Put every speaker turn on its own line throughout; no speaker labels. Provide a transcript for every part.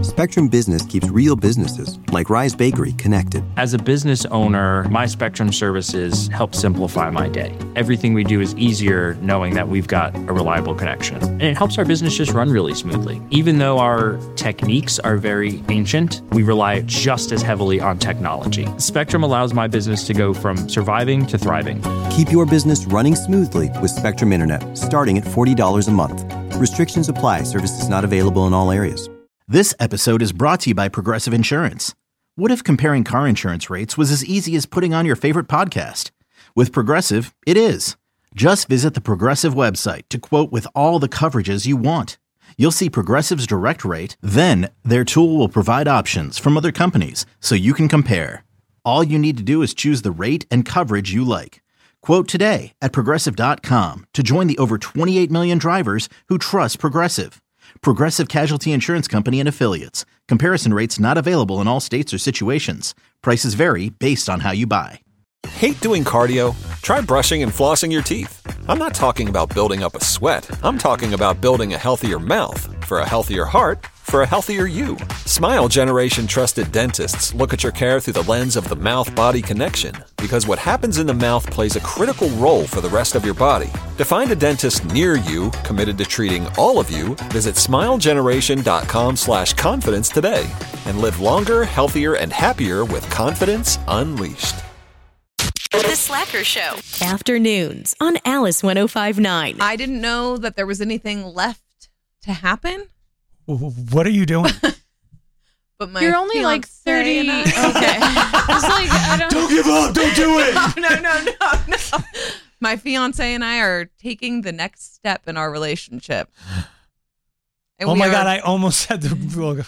Spectrum Business keeps real businesses, like Rise Bakery, connected.
As a business owner, my Spectrum services help simplify my day. Everything we do is easier knowing that we've got a reliable connection. And it helps our business just run really smoothly. Even though our techniques are very ancient, we rely just as heavily on technology. Spectrum allows my business to go from surviving to thriving.
Keep your business running smoothly with Spectrum Internet, starting at $40 a month. Restrictions apply. Services not available in all areas.
This episode is brought to you by Progressive Insurance. What if comparing car insurance rates was as easy as putting on your favorite podcast? With Progressive, it is. Just visit the Progressive website to quote with all the coverages you want. You'll see Progressive's direct rate, then their tool will provide options from other companies so you can compare. All you need to do is choose the rate and coverage you like. Quote today at Progressive.com to join the over 28 million drivers who trust Progressive. Progressive Casualty Insurance Company and Affiliates. Comparison rates not available in all states or situations. Prices vary based on how you buy.
Hate doing cardio? Try brushing and flossing your teeth. I'm not talking about building up a sweat. I'm talking about building a healthier mouth. For a healthier heart, for a healthier you. Smile Generation trusted dentists look at your care through the lens of the mouth-body connection, because what happens in the mouth plays a critical role for the rest of your body. To find a dentist near you committed to treating all of you, visit smilegeneration.com/confidence today and live longer, healthier, and happier with confidence unleashed.
The Slacker Show. Afternoons on Alice 105.9.
I didn't know that there was anything left to happen.
What are you doing?
But
you're only like 30. Okay. It's like, I
don't give up. Don't do it.
No. My fiance and I are taking the next step in our relationship. And
oh my God, I almost said the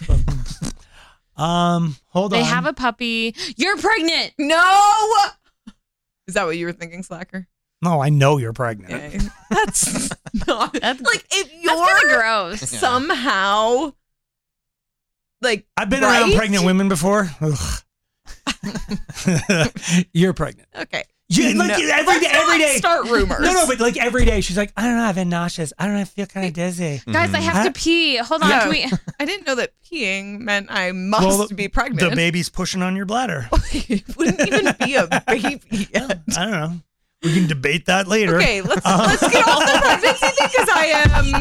hold on.
They have a puppy. You're pregnant.
No. Is that what you were thinking, Slacker?
No, I know you're pregnant.
Okay. That's not like if you're
that's gross.
Somehow like
I've been around pregnant women before. You're pregnant.
Okay.
Yeah, like every day.
Start rumors.
No, but like every day she's like, I don't know, I've had nauseous. I don't know, I feel kind of dizzy.
Guys, I have to pee. Hold on.
Yeah. I didn't know that peeing meant I must be pregnant.
The baby's pushing on your bladder.
It wouldn't even be a baby yet.
I don't know. We can debate that later.
Okay, let's get off the pregnancy thing because I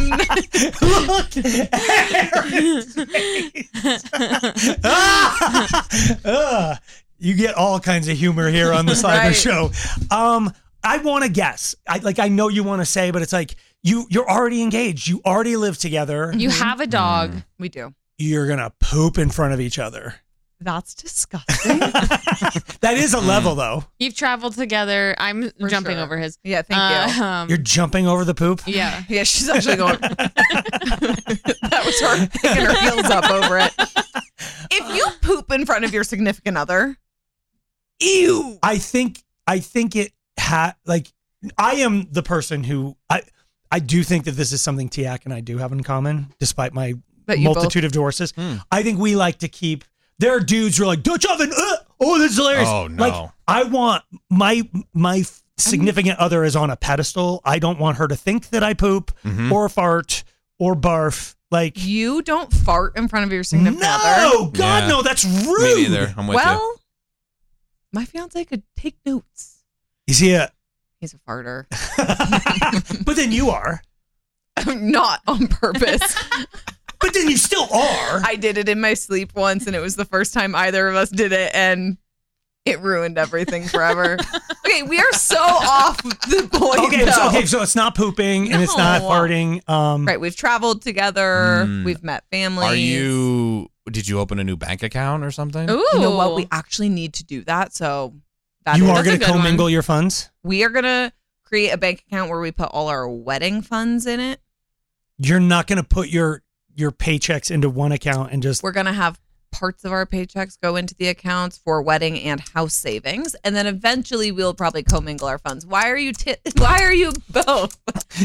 am. You get all kinds of humor here on the Slacker Show. I want to guess. I know you want to say, but it's like you're already engaged. You already live together.
You have a dog.
We do.
You're gonna poop in front of each other.
That's disgusting.
That is a level, though.
You've traveled together. I'm jumping over his.
Yeah, thank you.
You're jumping over the poop?
Yeah.
Yeah, she's actually going. That was her picking her heels up over it. If you poop in front of your significant other, ew.
I think it I am the person who I do think that this is something Tiak and I do have in common, despite my multitude of divorces. I think we like to keep. There are dudes who are like, Dutch oven, oh, this is hilarious.
Oh, no.
Like, I want my significant other is on a pedestal. I don't want her to think that I poop or fart or barf. Like,
you don't fart in front of your significant other.
No, God, no, that's rude.
Me neither. I'm with you.
My fiance could take notes.
Is he
He's a farter.
But then you are.
Not on purpose.
But then you still are.
I did it in my sleep once, and it was the first time either of us did it, and it ruined everything forever. Okay, we are so off the point.
So it's not pooping and it's not farting.
Right, we've traveled together. We've met families.
Did you open a new bank account or something?
Ooh. You know what? We actually need to do that. So
you are going to commingle your funds?
We are going to create a bank account where we put all our wedding funds in it.
You're not going to put your paychecks into one account and just...
We're going to have parts of our paychecks go into the accounts for wedding and house savings. And then eventually we'll probably commingle our funds. Why are you both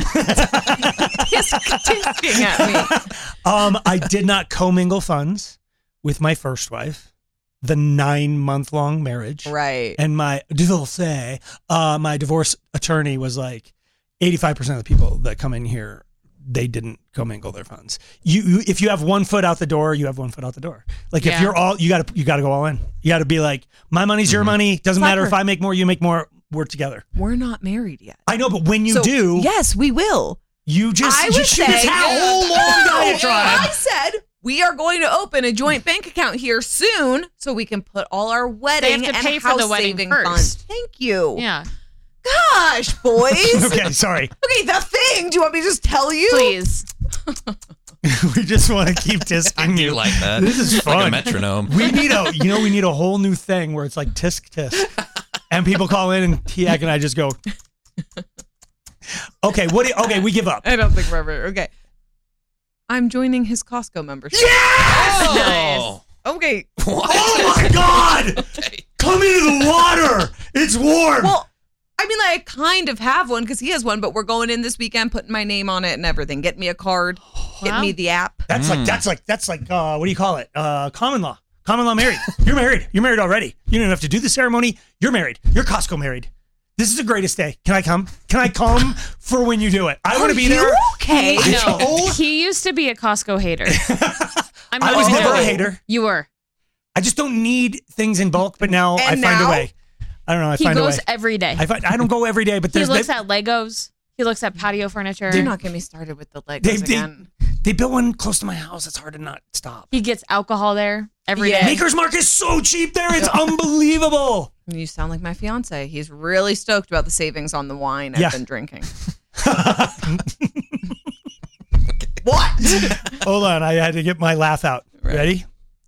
tisking at me?
I did not commingle funds with my first wife. The 9-month-long marriage.
Right.
And my divorce attorney was like, 85% of the people that come in here they didn't commingle their funds. You if you have 1 foot out the door, you have 1 foot out the door. Like if you're all, you got to go all in. You got to be like, my money's your money. Doesn't matter if I make more, you make more. We're together.
We're not married yet.
I know, but when you do,
yes, we will.
You just
I would say,
I
said we are going to open a joint bank account here soon, so we can put all our wedding and
pay
house
for the wedding
saving
first.
funds. Thank you.
Yeah.
Gosh, boys.
Okay, sorry.
Okay, the thing. Do you want me to just tell you?
Please.
We just want to keep tisking you.
like that.
This is fun.
Like a metronome.
We need a whole new thing where it's like tisk tisk, and people call in and Tiak and I just go. Okay, we give up.
I don't think we're ever okay. I'm joining his Costco membership.
Yes!
Nice.
Okay.
What?
Oh my God!
Okay.
Come into the water. It's warm.
Well, I mean, I kind of have one because he has one, but we're going in this weekend, putting my name on it and everything. Get me a card. Get me the app.
That's like what do you call it? Common law. Common law married. You're married. You're married already. You don't have to do the ceremony. You're married. You're Costco married. This is the greatest day. Can I come? Can I come for when you do it? I want to be there.
Okay.
No, he used to be a Costco hater.
I was never a hater.
You were.
I just don't need things in bulk, but now I find a way. I don't know.
He goes every day.
I don't go every day, but
he looks at Legos. He looks at patio furniture.
Do not get me started with the Legos again.
They built one close to my house. It's hard to not stop.
He gets alcohol there every day.
Maker's Mark is so cheap there. It's unbelievable.
You sound like my fiance. He's really stoked about the savings on the wine I've been drinking. What?
Hold on. I had to get my laugh out. Right. Ready?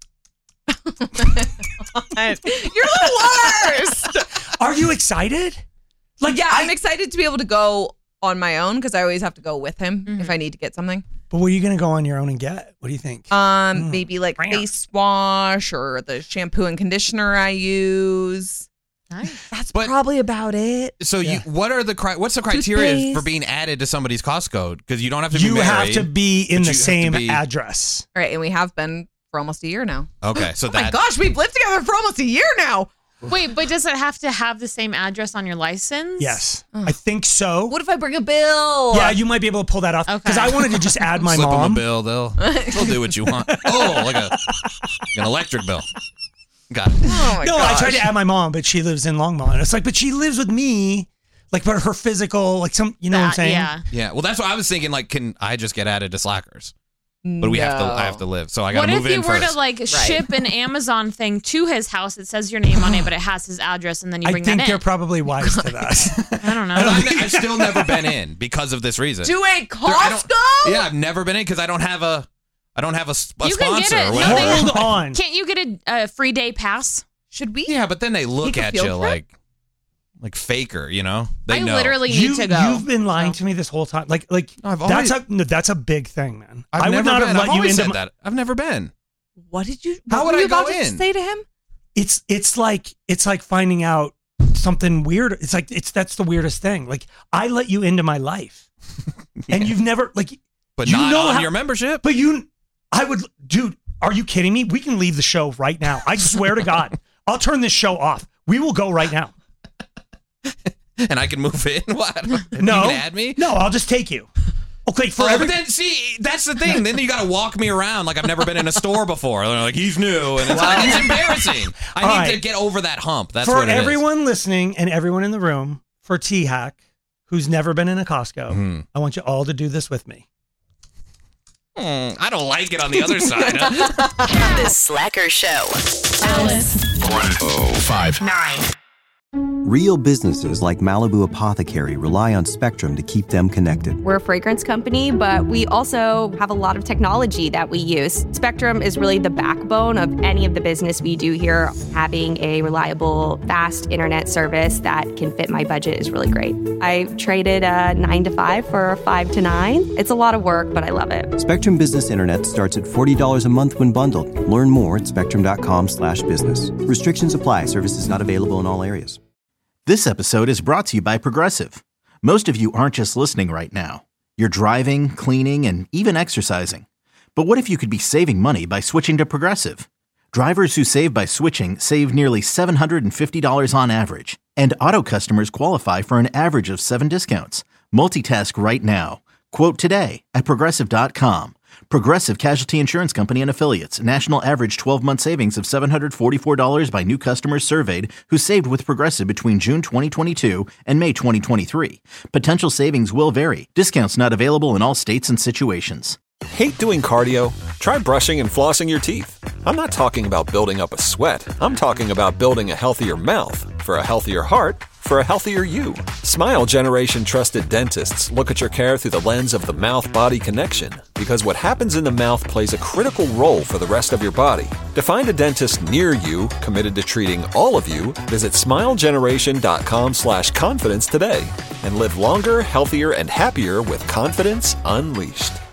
You're the worst.
Are you excited?
I'm excited to be able to go on my own because I always have to go with him if I need to get something.
But what are you going to go on your own and get? What do you think?
Maybe like face wash or the shampoo and conditioner I use.
Nice.
That's probably about it.
So what's the criteria for being added to somebody's Costco? Because you don't have to be married.
You have to be in the same address.
All right, and we have been for almost a year now.
Okay, so
my gosh, we've lived together for almost a year now.
Wait, but does it have to have the same address on your license?
Yes, I think so.
What if I bring a bill?
Yeah, you might be able to pull that off. Because I wanted to just add my
Slip
mom.
them a bill, they'll do what you want. Oh, like an electric bill. Got it.
Oh my gosh.
I tried to add my mom, but she lives in Longmont. It's like, but she lives with me. Like, but her physical, like some, you know what I'm saying?
Yeah.
Yeah. Well, that's what I was thinking. Like, can I just get added to Slackers? But I have to live, so I got to move in first.
What if you were to ship an Amazon thing to his house? It says your name on it, but it has his address, and then you bring that in.
I think you're probably wise to that.
I don't know.
I've still never been in because of this reason.
To a Costco?
Yeah, I've never been in because I don't have a sponsor.
You can get it.
Or whatever.
Hold on.
Can't you get a free day pass?
Should we?
Yeah, but then they look at you like faker, you know? They know.
Literally need to go.
You've been lying to me this whole time. That's a big thing, man. I would not have let you into
that. I've never been.
What did you?
How would I go in?
Say to him?
It's like finding out something weird. That's the weirdest thing. Like, I let you into my life, and you've never
but not on your membership.
But dude. Are you kidding me? We can leave the show right now. I swear to God, I'll turn this show off. We will go right now.
And I can move in? What?
No.
You can add me?
No, I'll just take you. Okay,
but then, see, that's the thing. Then you got to walk me around like I've never been in a store before. They're like, he's new. And it's embarrassing. I need to get over that hump. That's what it is. For everyone
listening and everyone in the room, for T-Hack, who's never been in a Costco, I want you all to do this with me.
I don't like it on the other side.
The Slacker Show. Alice.
1059. Real businesses like Malibu Apothecary rely on Spectrum to keep them connected.
We're a fragrance company, but we also have a lot of technology that we use. Spectrum is really the backbone of any of the business we do here. Having a reliable, fast internet service that can fit my budget is really great. I traded a 9 to 5 for a 5 to 9. It's a lot of work, but I love it.
Spectrum Business Internet starts at $40 a month when bundled. Learn more at spectrum.com/business. Restrictions apply. Services not available in all areas.
This episode is brought to you by Progressive. Most of you aren't just listening right now. You're driving, cleaning, and even exercising. But what if you could be saving money by switching to Progressive? Drivers who save by switching save nearly $750 on average. And auto customers qualify for an average of 7 discounts. Multitask right now. Quote today at Progressive.com. Progressive Casualty Insurance Company and Affiliates. National average 12-month savings of $744 by new customers surveyed who saved with Progressive between June 2022 and May 2023. Potential savings will vary. Discounts not available in all states and situations.
Hate doing cardio? Try brushing and flossing your teeth. I'm not talking about building up a sweat. I'm talking about building a healthier mouth. For a healthier heart, for a healthier you. Smile Generation trusted dentists look at your care through the lens of the mouth-body connection, because what happens in the mouth plays a critical role for the rest of your body. To find a dentist near you committed to treating all of you, visit smilegeneration.com/confidence today and live longer, healthier, and happier with confidence unleashed.